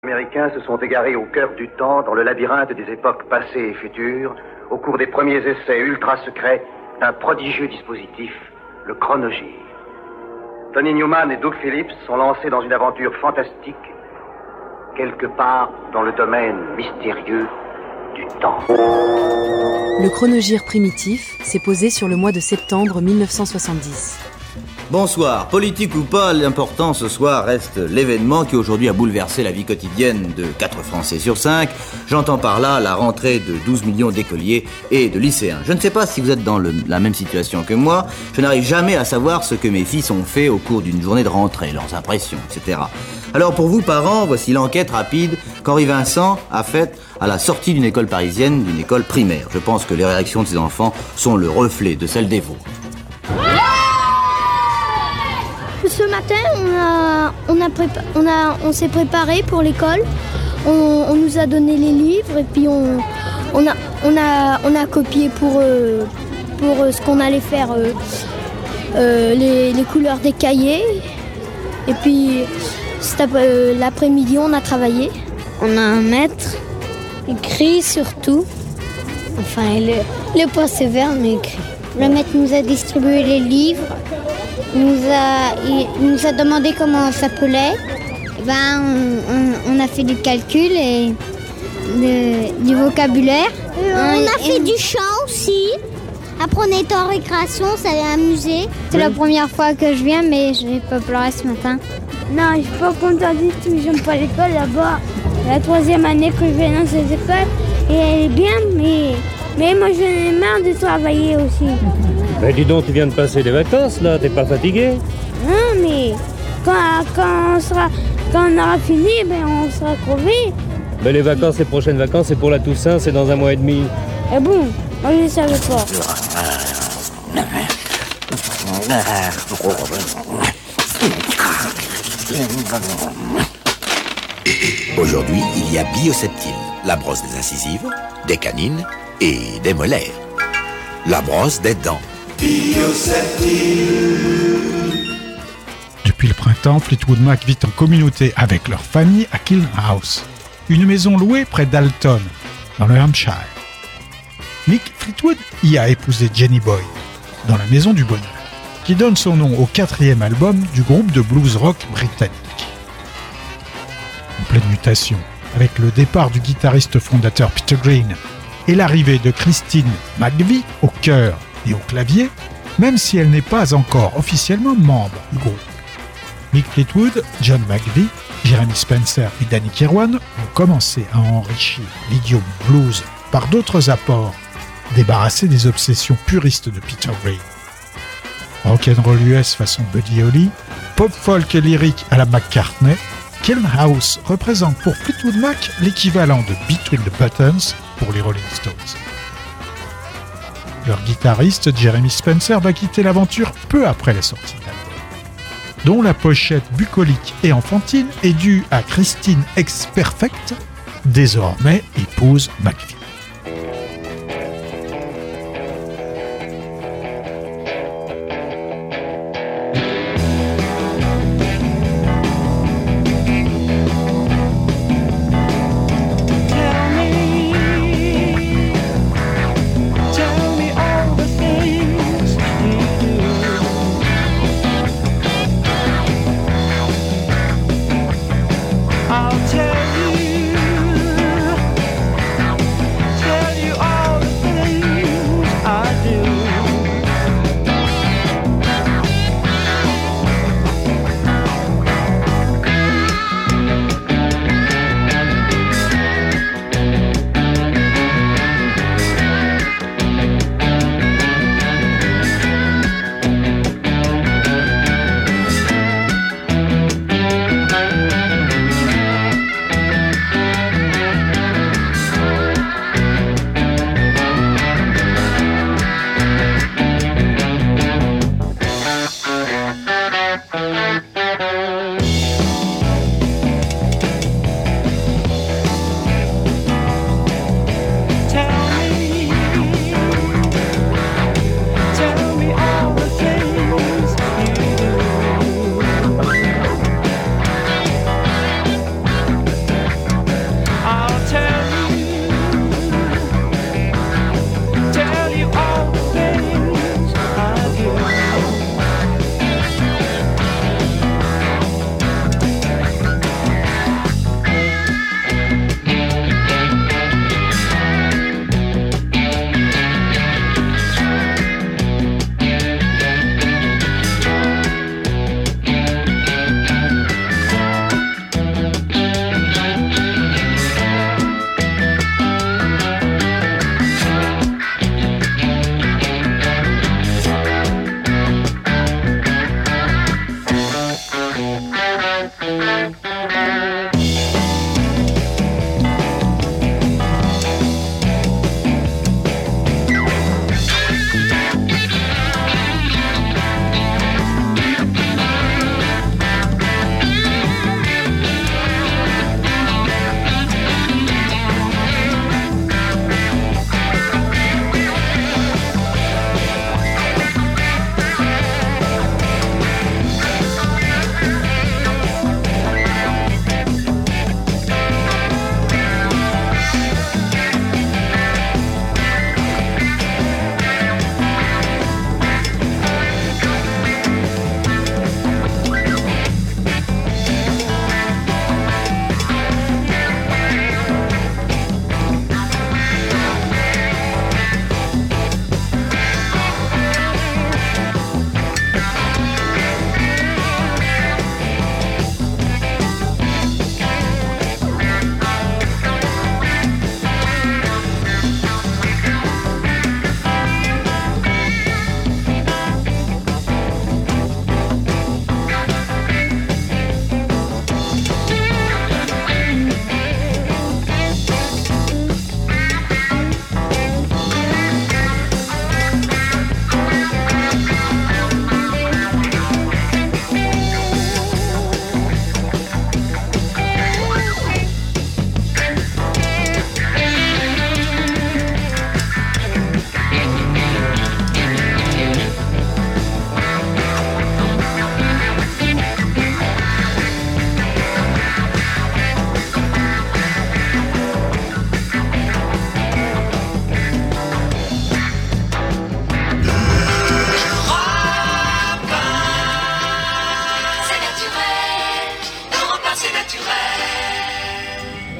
Américains se sont égarés au cœur du temps, dans le labyrinthe des époques passées et futures, au cours des premiers essais ultra-secrets d'un prodigieux dispositif, le chronogir. Tony Newman et Doug Phillips sont lancés dans une aventure fantastique, quelque part dans le domaine mystérieux du temps. Le chronogir primitif s'est posé sur le mois de septembre 1970. Bonsoir. Politique ou pas, l'important ce soir reste l'événement qui aujourd'hui a bouleversé la vie quotidienne de 4 Français sur 5. J'entends par là la rentrée de 12 millions d'écoliers et de lycéens. Je ne sais pas si vous êtes dans la même situation que moi. Je n'arrive jamais à savoir ce que mes fils ont fait au cours d'une journée de rentrée, leurs impressions, etc. Alors pour vous, parents, voici l'enquête rapide qu'Henri Vincent a faite à la sortie d'une école parisienne, d'une école primaire. Je pense que les réactions de ses enfants sont le reflet de celles des vôtres. Ce matin, on s'est préparé pour l'école. On nous a donné les livres et puis on a copié pour ce qu'on allait faire, les couleurs des cahiers. Et puis l'après-midi, on a travaillé. On a un maître écrit surtout. Enfin, le point sévère, mais écrit. Le maître nous a distribué les livres. Il nous a demandé comment on s'appelait. On a fait du calcul et du vocabulaire. On a fait du chant aussi. Après, on était en récréation, ça a amusé. C'est la première fois que je viens, mais je n'ai pas pleuré ce matin. Non, je suis pas contente du tout. J'aime pas l'école là-bas. La 3e année que je viens dans cette école, et elle est bien, mais moi j'en ai marre de travailler aussi. Ben dis donc, tu viens de passer des vacances là, t'es pas fatigué? Non, mais quand on aura fini, on sera crevé. Ben les vacances, les prochaines vacances, c'est pour la Toussaint, c'est dans 1 mois et demi. Et bon, moi je ne savais pas. Aujourd'hui, il y a bioseptile, la brosse des incisives, des canines et des molaires. La brosse des dents. Depuis le printemps, Fleetwood Mac vit en communauté avec leur famille à Kiln House, une maison louée près d'Alton, dans le Hampshire. Mick Fleetwood y a épousé Jenny Boyd, dans la Maison du Bonheur, qui donne son nom au 4e album du groupe de blues rock britannique. En pleine mutation, avec le départ du guitariste fondateur Peter Green et l'arrivée de Christine McVie au chœur et au clavier, même si elle n'est pas encore officiellement membre du groupe. Mick Fleetwood, John McVie, Jeremy Spencer et Danny Kirwan ont commencé à enrichir l'idiome blues par d'autres apports, débarrassés des obsessions puristes de Peter Green. Rock'n'roll US façon Buddy Holly, pop folk et lyrique à la McCartney, Kiln House représente pour Fleetwood Mac l'équivalent de Between the Buttons pour les Rolling Stones. Leur guitariste Jeremy Spencer va quitter l'aventure peu après la sortie de l'album, dont la pochette bucolique et enfantine est due à Christine Ex Perfect, désormais épouse McVie.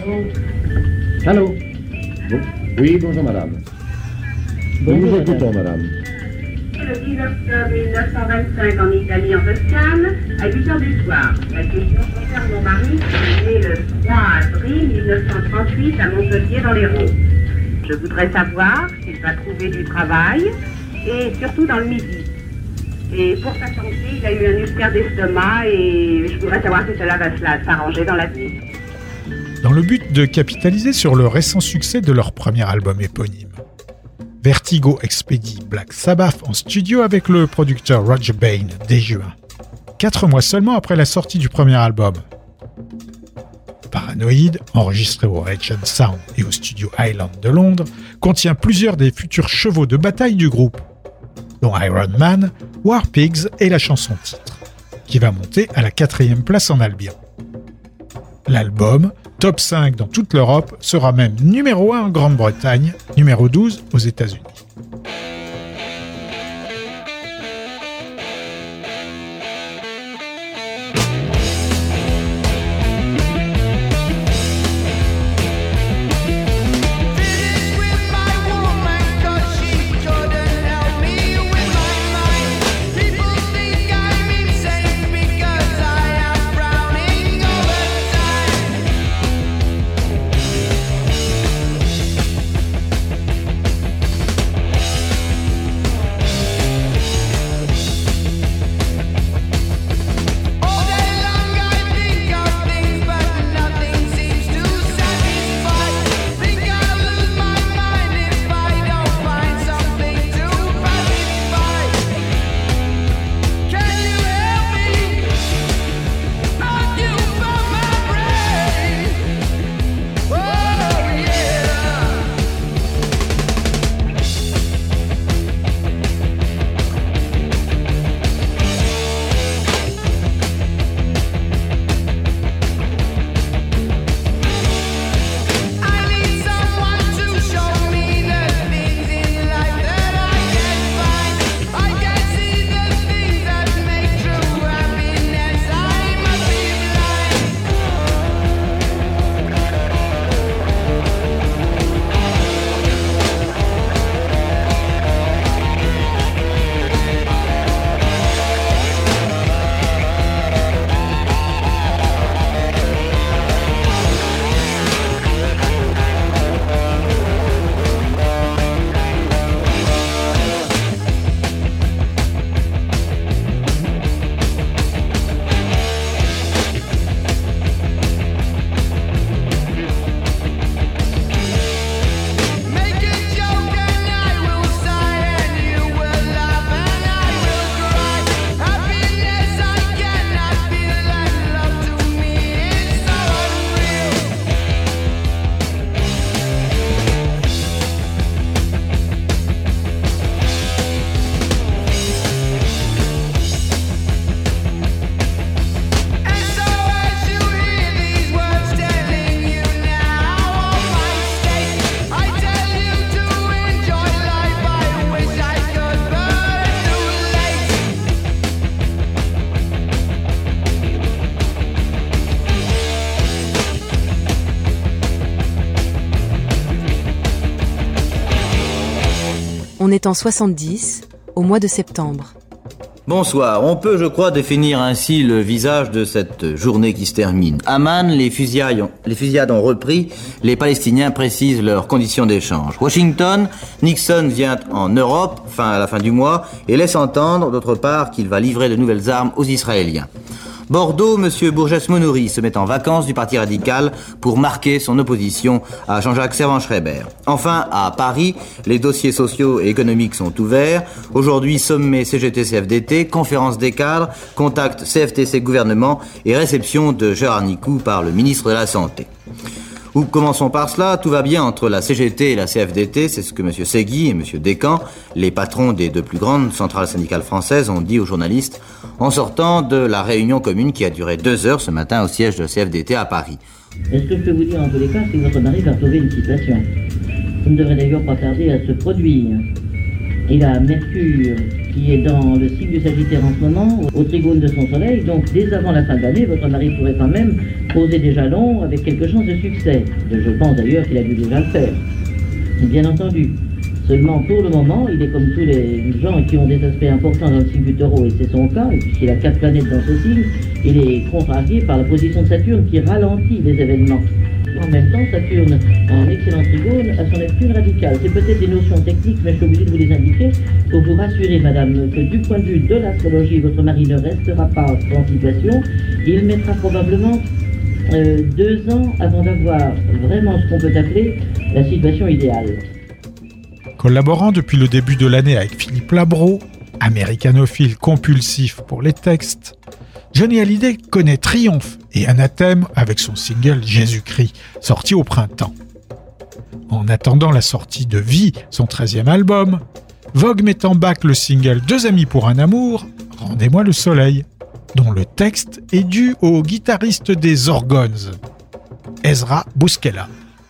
Allô? Oui, bonjour madame. Nous vous écoutons madame. Le 10 octobre 1925 en Italie, en Toscane, à 8h du soir. La question concerne mon mari, né le 3 avril 1938 à Montpellier dans l'Hérault. Je voudrais savoir s'il va trouver du travail et surtout dans le midi. Et pour sa santé, il a eu un ulcère d'estomac et je voudrais savoir si cela va s'arranger dans l'avenir. Dans le but de capitaliser sur le récent succès de leur premier album éponyme, Vertigo expédie Black Sabbath en studio avec le producteur Roger Bain dès juin, 4 mois seulement après la sortie du premier album. Paranoid, enregistré au Regent Sound et au studio Island de Londres, contient plusieurs des futurs chevaux de bataille du groupe, dont Iron Man, War Pigs et la chanson titre, qui va monter à la 4e place en Albion. L'album, top 5 dans toute l'Europe, sera même numéro 1 en Grande-Bretagne, numéro 12 aux États-Unis. On est en 70, au mois de septembre. Bonsoir, on peut je crois définir ainsi le visage de cette journée qui se termine. Amman, les fusillades ont repris, les Palestiniens précisent leurs conditions d'échange. Washington, Nixon vient en Europe, à la fin du mois, et laisse entendre d'autre part qu'il va livrer de nouvelles armes aux Israéliens. Bordeaux, M. Bourges-Monory se met en vacances du Parti radical pour marquer son opposition à Jean-Jacques Servan-Schreiber. Enfin, à Paris, les dossiers sociaux et économiques sont ouverts. Aujourd'hui, sommet CGT-CFDT, conférence des cadres, contact CFTC-gouvernement et réception de Gérard Nicou par le ministre de la Santé. Commençons par cela, tout va bien entre la CGT et la CFDT, c'est ce que M. Segui et M. Descamps, les patrons des deux plus grandes centrales syndicales françaises, ont dit aux journalistes en sortant de la réunion commune qui a duré 2 heures ce matin au siège de la CFDT à Paris. Est-ce que je peux vous dire en tous les cas que votre mari va sauver une situation? Vous ne devrez d'ailleurs pas tarder à se produire. Il a Mercure qui est dans le signe du Sagittaire en ce moment, au trigone de son soleil. Donc dès avant la fin de l'année, votre mari pourrait quand même poser des jalons avec quelques chances de succès. Je pense d'ailleurs qu'il a dû déjà le faire. Bien entendu. Seulement pour le moment, il est comme tous les gens qui ont des aspects importants dans le signe du Taureau, et c'est son cas, et puisqu'il a 4 planètes dans ce signe, il est contrarié par la position de Saturne qui ralentit les événements. En même temps, Saturne, en excellent trigone, a son Neptune radical. C'est peut-être des notions techniques, mais je suis obligé de vous les indiquer pour vous rassurer, madame, que du point de vue de l'astrologie, votre mari ne restera pas en situation. Il mettra probablement 2 ans avant d'avoir vraiment ce qu'on peut appeler la situation idéale. Collaborant depuis le début de l'année avec Philippe Labro, américanophile compulsif pour les textes, Johnny Hallyday connaît triomphe et anathème avec son single Jésus-Christ, sorti au printemps. En attendant la sortie de Vie, son 13e album, Vogue met en bac le single 2 amis pour un amour, Rendez-moi le soleil, dont le texte est dû au guitariste des Orgones, Ezra Bouskela.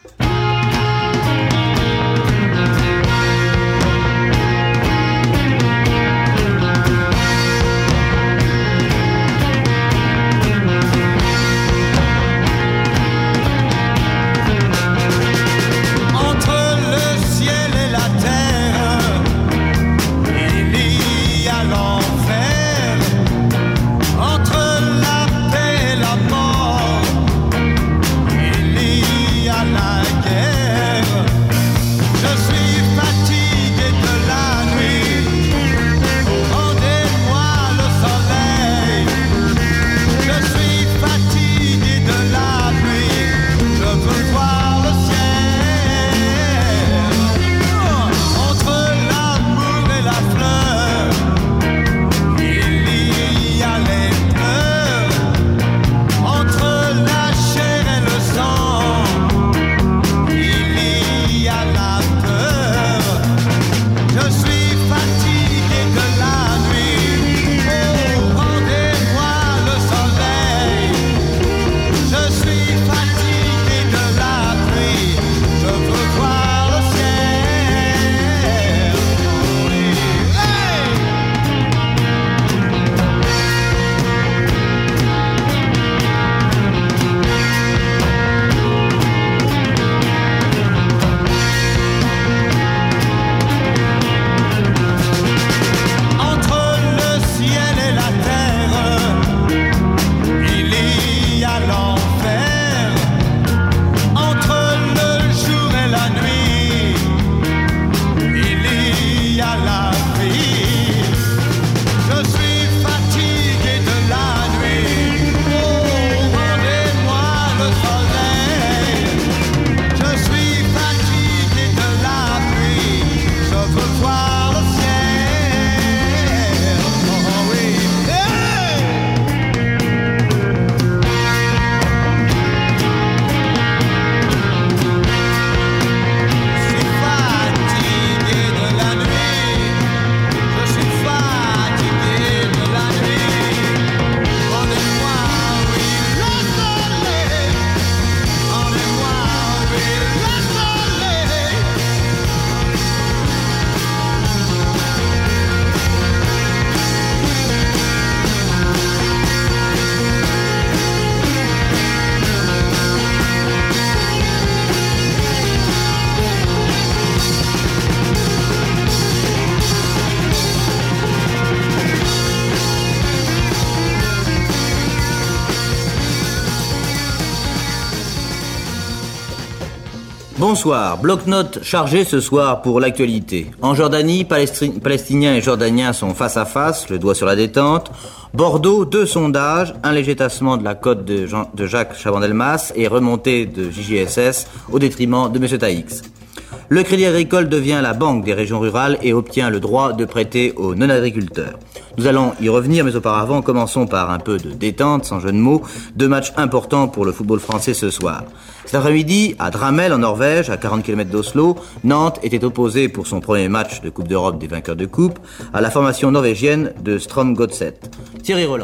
Bonsoir, bloc-notes chargé ce soir pour l'actualité. En Jordanie, Palestiniens et Jordaniens sont face à face, le doigt sur la détente. Bordeaux, 2 sondages, un léger tassement de la cote de Jacques Chaban-Delmas et remontée de JGSS au détriment de M. Taïx. Le Crédit Agricole devient la banque des régions rurales et obtient le droit de prêter aux non-agriculteurs. Nous allons y revenir, mais auparavant, commençons par un peu de détente, sans jeu de mots. 2 matchs importants pour le football français ce soir. Cet après-midi, à Dramel, en Norvège, à 40 km d'Oslo, Nantes était opposée pour son premier match de Coupe d'Europe des vainqueurs de Coupe à la formation norvégienne de Strom Godset. Thierry Roland.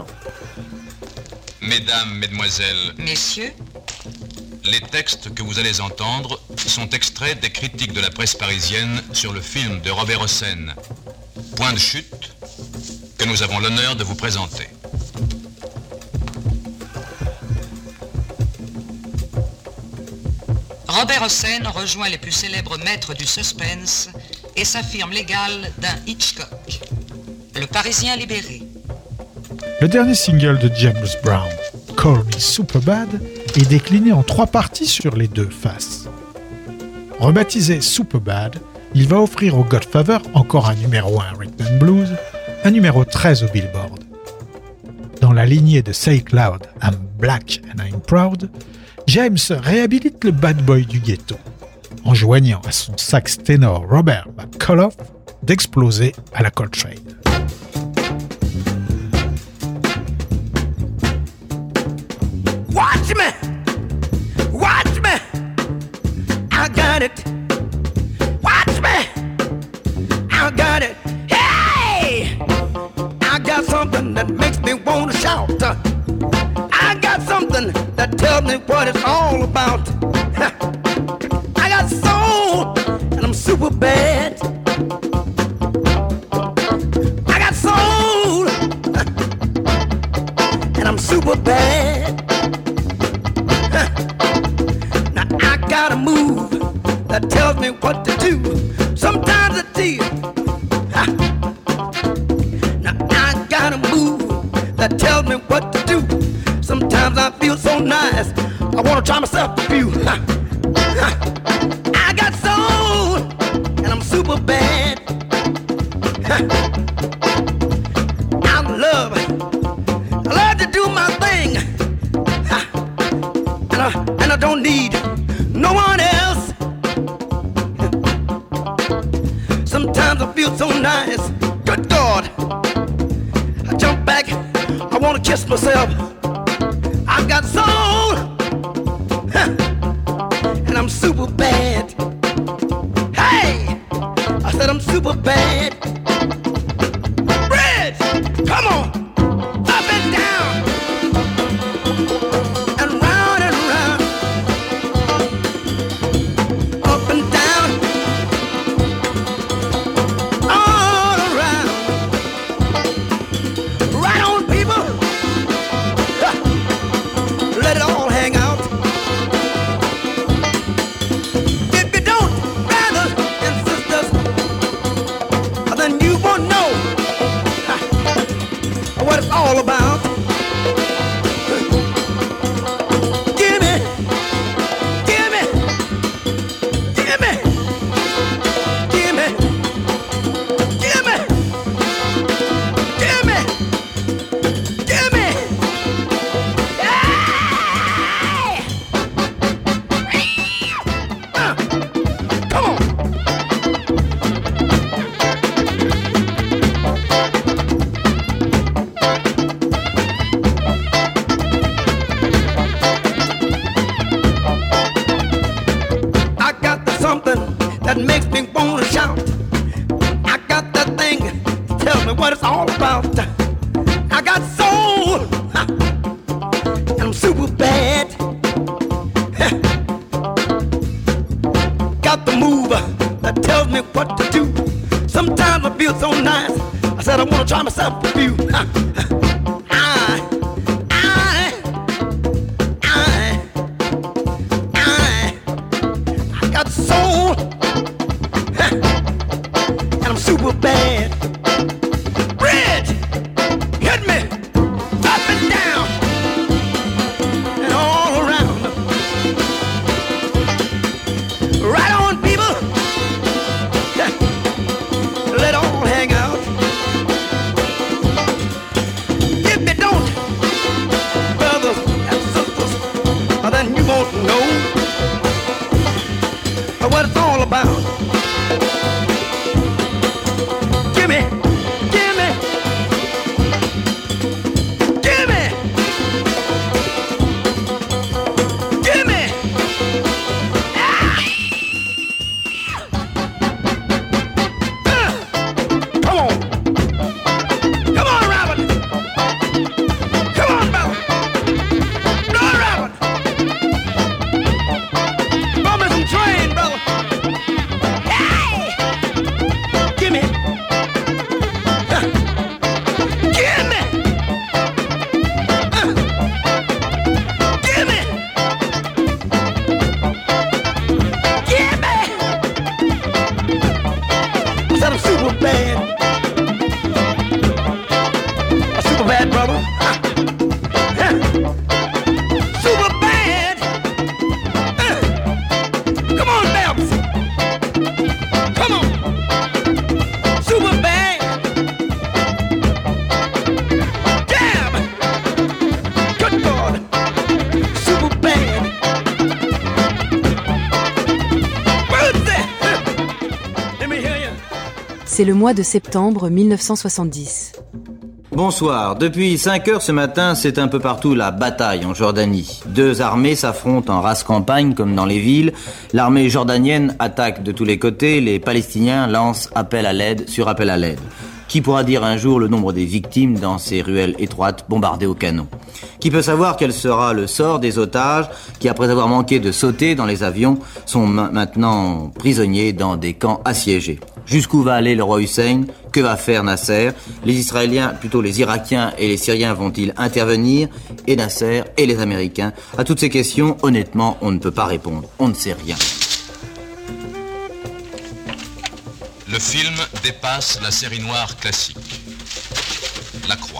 Mesdames, Mesdemoiselles, Messieurs, les textes que vous allez entendre sont extraits des critiques de la presse parisienne sur le film de Robert Hossein. Point de chute, que nous avons l'honneur de vous présenter. Robert Hossein rejoint les plus célèbres maîtres du suspense et s'affirme l'égal d'un Hitchcock. Le Parisien libéré. Le dernier single de James Brown, Call Me Superbad, est décliné en 3 parties sur les 2 faces. Rebaptisé Superbad, il va offrir au Godfather encore un numéro 1 Rhythm and Blues, un numéro 13 au Billboard. Dans la lignée de Say It Loud, I'm Black and I'm Proud, James réhabilite le bad boy du ghetto, en joignant à son sax ténor Robert McCullough d'exploser à la Coltrane. Watch me, watch me, I got it. Watch me, I got it. Hey, I got something that makes me want to shout. I got something that tells me what it's all about. I got soul and I'm super bad. I got soul and I'm super bad. Now I got a move that tells me what to do. Sometimes it's deal. Now I got a move that tells me what to do. Sometimes I feel so nice, I wanna try myself a few. I got soul, and I'm super bad. I love to do my thing. And I don't need no one else. Sometimes I feel so nice, good God. I jump back, I wanna kiss myself. I've got soul, and I'm super bad. Hey, I said I'm super bad. Bridge, come on, up and down, and round and round, up and down, all around. Right on, people. Let it all hang out. If you don't, brothers and sisters, then you won't know what it's all about. Give me, give me, give me, give me, give me, give me, give me. That makes me wanna shout. I got that thing, tell me what it's all about. I got soul, and I'm super bad. Got the move that tells me what to do. Sometimes I feel so nice, I said I wanna try myself a few. I got soul, and I'm super bad. Bridge, hit me up and down and all around. Right on, people. Let all hang out. If you don't, brothers and sisters, then you won't know what it's all about. Give me, give me, give me, give me. Come on, come on, Robert. Come on, brother. No, Robert. Bump me some train, brother. C'est le mois de septembre 1970. Bonsoir. Depuis 5 heures ce matin, c'est un peu partout la bataille en Jordanie. 2 armées s'affrontent en race campagne comme dans les villes. L'armée jordanienne attaque de tous les côtés. Les Palestiniens lancent appel à l'aide sur appel à l'aide. Qui pourra dire un jour le nombre des victimes dans ces ruelles étroites bombardées au canon? Qui peut savoir quel sera le sort des otages qui, après avoir manqué de sauter dans les avions, sont maintenant prisonniers dans des camps assiégés? Jusqu'où va aller le roi Hussein? Que va faire Nasser? Les Israéliens, plutôt les Irakiens et les Syriens vont-ils intervenir? Et Nasser et les Américains? À toutes ces questions, honnêtement, on ne peut pas répondre. On ne sait rien. Le film dépasse la série noire classique. La Croix.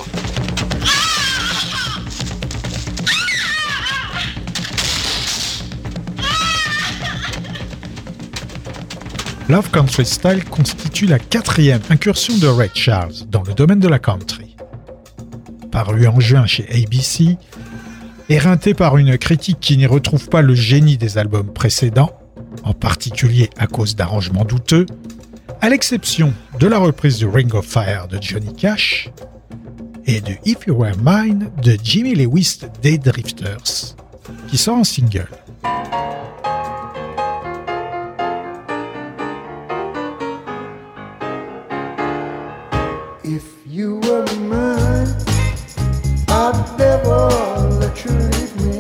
Love Country Style constitue la 4e incursion de Ray Charles dans le domaine de la country. Paru en juin chez ABC, éreinté par une critique qui n'y retrouve pas le génie des albums précédents, en particulier à cause d'arrangements douteux, à l'exception de la reprise de Ring of Fire de Johnny Cash et de If You Were Mine de Jimmy Lewis des Drifters, qui sort en single. If you were mine, I'd never let you leave me.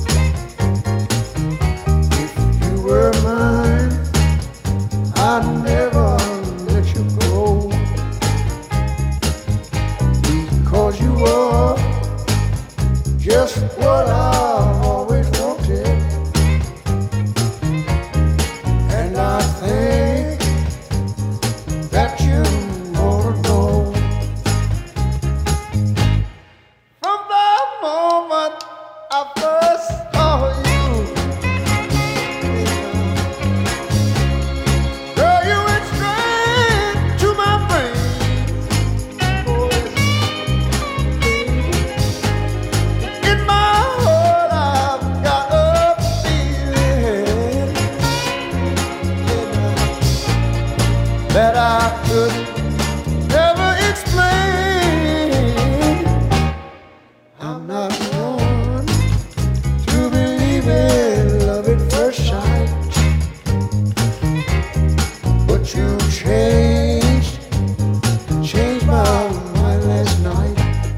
If you were mine, I'd never let you go. Because you were just what I've always wanted. And I think that you ought to know. From the moment I first saw you, girl, you went straight to my brain. Oh, in my heart I've got a feeling that I could never explain. I'm not one to believe in love at first sight, but you changed my mind last night.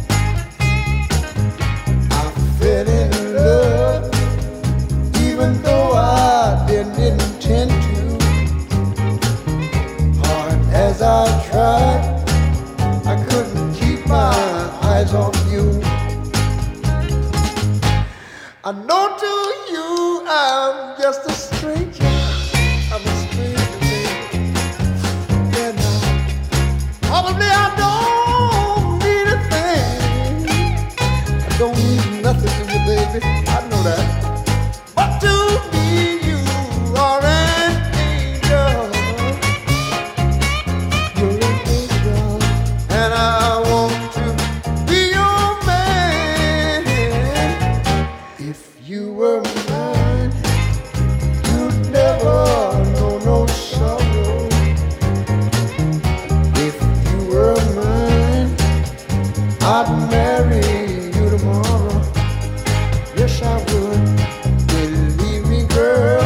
I fell in love, even though I didn't intend to. Hard as I tried, I couldn't keep my eyes off you. I know to you I'm just a stranger. I'm a stranger, baby. And probably I don't need a thing. I don't need nothing to you, baby. I know that. But to me you are an angel. You're an angel. And I want to be your man. If you were mine, you'd never know no sorrow. If you were mine, I'd marry you tomorrow. Yes, I would. Believe me, girl,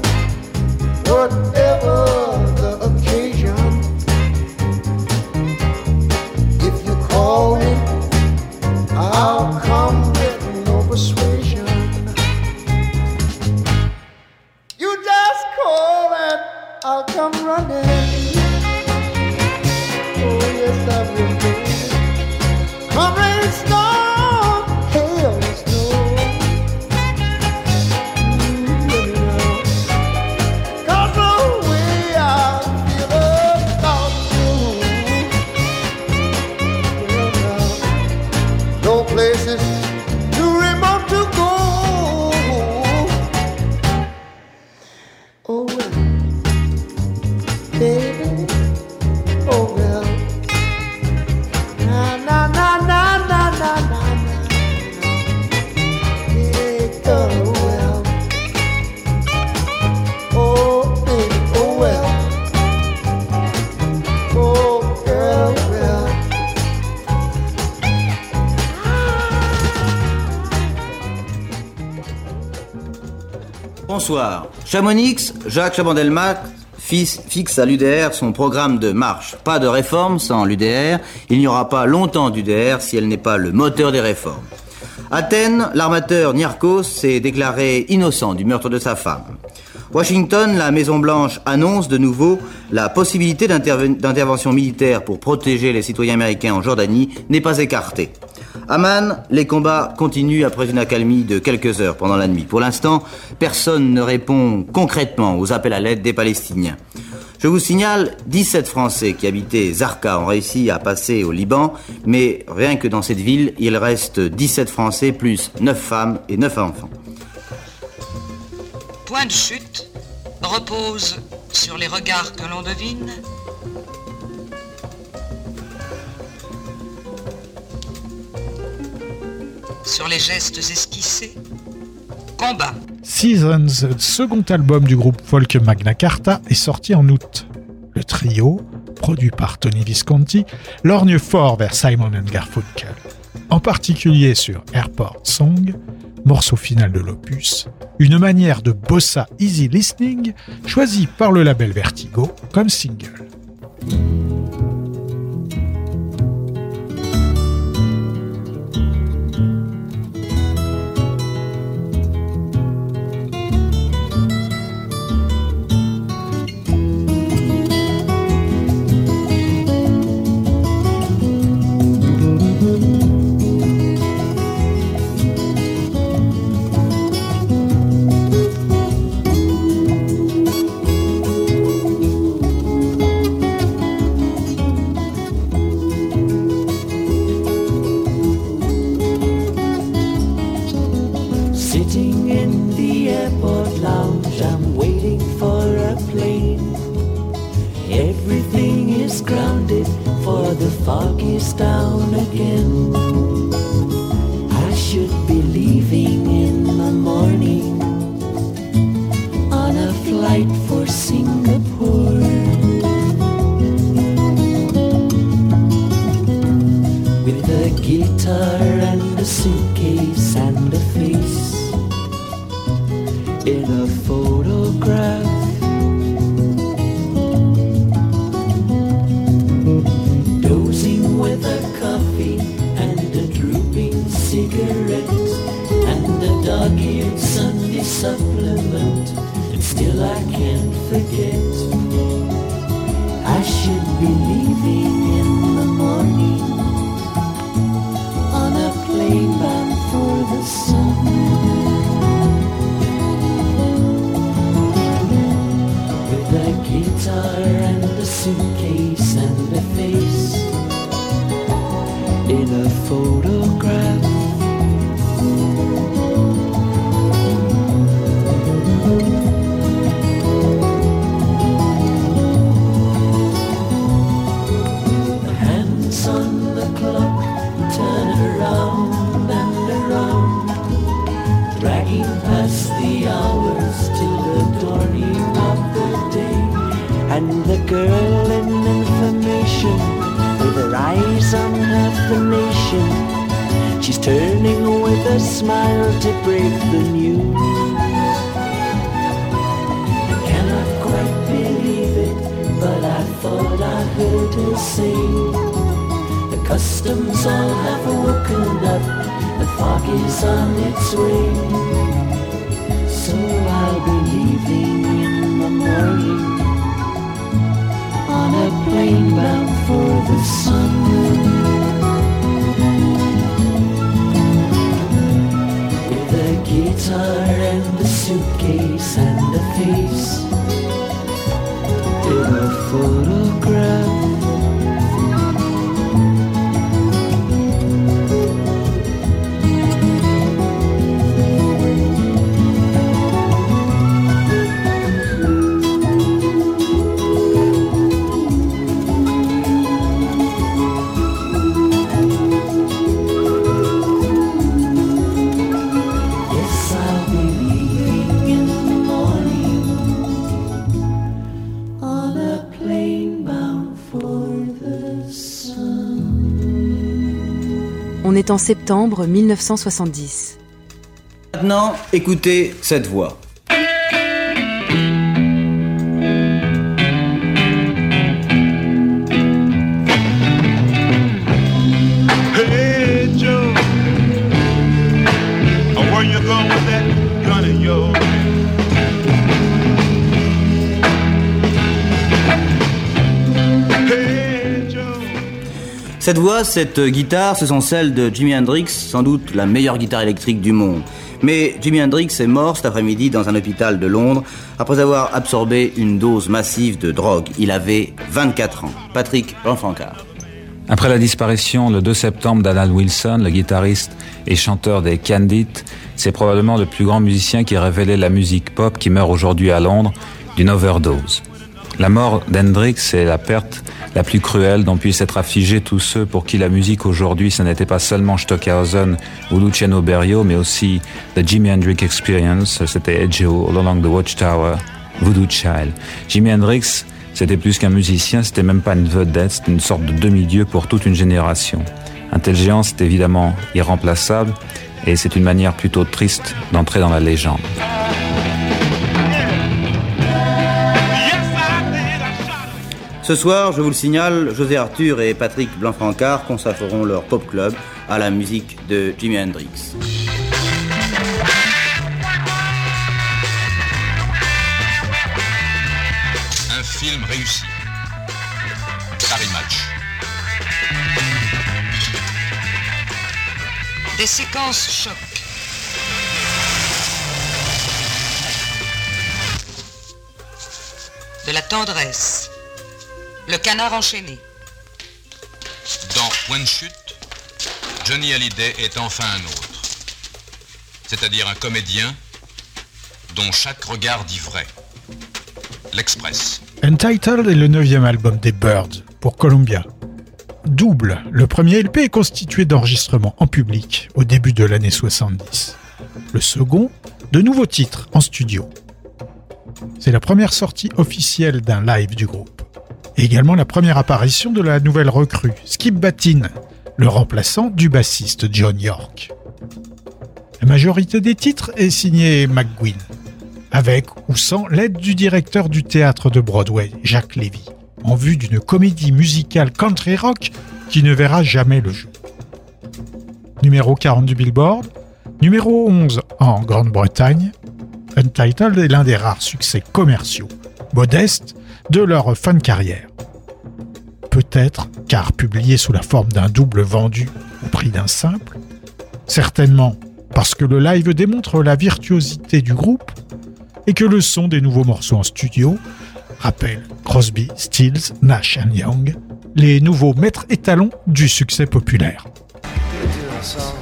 whatever the occasion. If you call me, I'll come with no persuasion. You just call and I'll come running. Oh, yes, I will, baby. Come rain, storm, hail and snow. Let me know. 'Cause the way I feel about you, well, now, no places too remote to go. Oh well, baby, oh well. Na na na na na na na. Yeah, oh well. Oh baby, oh well. Oh Bonsoir. Chamonix, Jacques Chaban-Delmas fixe à l'UDR son programme de marche. Pas de réforme sans l'UDR. Il n'y aura pas longtemps d'UDR si elle n'est pas le moteur des réformes. Athènes, l'armateur Niarchos s'est déclaré innocent du meurtre de sa femme. Washington, la Maison-Blanche annonce de nouveau la possibilité d'intervention militaire pour protéger les citoyens américains en Jordanie n'est pas écartée. Amman, les combats continuent après une accalmie de quelques heures pendant la nuit. Pour l'instant, personne ne répond concrètement aux appels à l'aide des Palestiniens. Je vous signale, 17 Français qui habitaient Zarqa ont réussi à passer au Liban, mais rien que dans cette ville, il reste 17 Français plus 9 femmes et 9 enfants. Point de chute repose sur les regards que l'on devine, sur les gestes esquissés. Combat. Seasons, second album du groupe folk Magna Carta, est sorti en août. Le trio, produit par Tony Visconti, lorgne fort vers Simon & Garfunkel, en particulier sur Airport Song, morceau final de l'opus, une manière de bossa easy listening choisie par le label Vertigo comme single. On est en septembre 1970. Maintenant, écoutez cette voix. Cette voix, cette guitare, ce sont celles de Jimi Hendrix, sans doute la meilleure guitare électrique du monde. Mais Jimi Hendrix est mort cet après-midi dans un hôpital de Londres après avoir absorbé une dose massive de drogue. Il avait 24 ans. Patrick Lanfrancard. Après la disparition le 2 septembre d'Alan Wilson, le guitariste et chanteur des Candid, c'est probablement le plus grand musicien qui a révélé la musique pop qui meurt aujourd'hui à Londres d'une overdose. La mort d'Hendrix est la perte la plus cruelle dont puissent être affligés tous ceux pour qui la musique aujourd'hui, ce n'était pas seulement Stockhausen ou Luciano Berio, mais aussi The Jimi Hendrix Experience, c'était Edgeo, All Along the Watchtower, Voodoo Child. Jimi Hendrix, c'était plus qu'un musicien, c'était même pas une vedette, c'était une sorte de demi-dieu pour toute une génération. Un tel géant, c'est évidemment irremplaçable, et c'est une manière plutôt triste d'entrer dans la légende. Ce soir, je vous le signale, José Arthur et Patrick Blanc-Francard consacreront leur pop club à la musique de Jimi Hendrix. Un film réussi. Paris Match. Des séquences choc. De la tendresse. Le canard enchaîné. Dans Point de chute, Johnny Hallyday est enfin un autre. C'est-à-dire un comédien dont chaque regard dit vrai. L'Express. Untitled est le 9e album des Byrds pour Columbia. Double, le premier LP est constitué d'enregistrements en public au début de l'année 70. Le second, de nouveaux titres en studio. C'est la première sortie officielle d'un live du groupe. Et également la première apparition de la nouvelle recrue, Skip Battin, le remplaçant du bassiste John York. La majorité des titres est signée McGuinn, avec ou sans l'aide du directeur du théâtre de Broadway, Jacques Levy, en vue d'une comédie musicale country rock qui ne verra jamais le jour. Numéro 40 du Billboard, numéro 11 en Grande-Bretagne, Untitled est l'un des rares succès commerciaux, modestes, de leur fin de carrière. Peut-être car publié sous la forme d'un double vendu au prix d'un simple, certainement parce que le live démontre la virtuosité du groupe et que le son des nouveaux morceaux en studio rappelle Crosby, Stills, Nash & Young, les nouveaux maîtres étalons du succès populaire.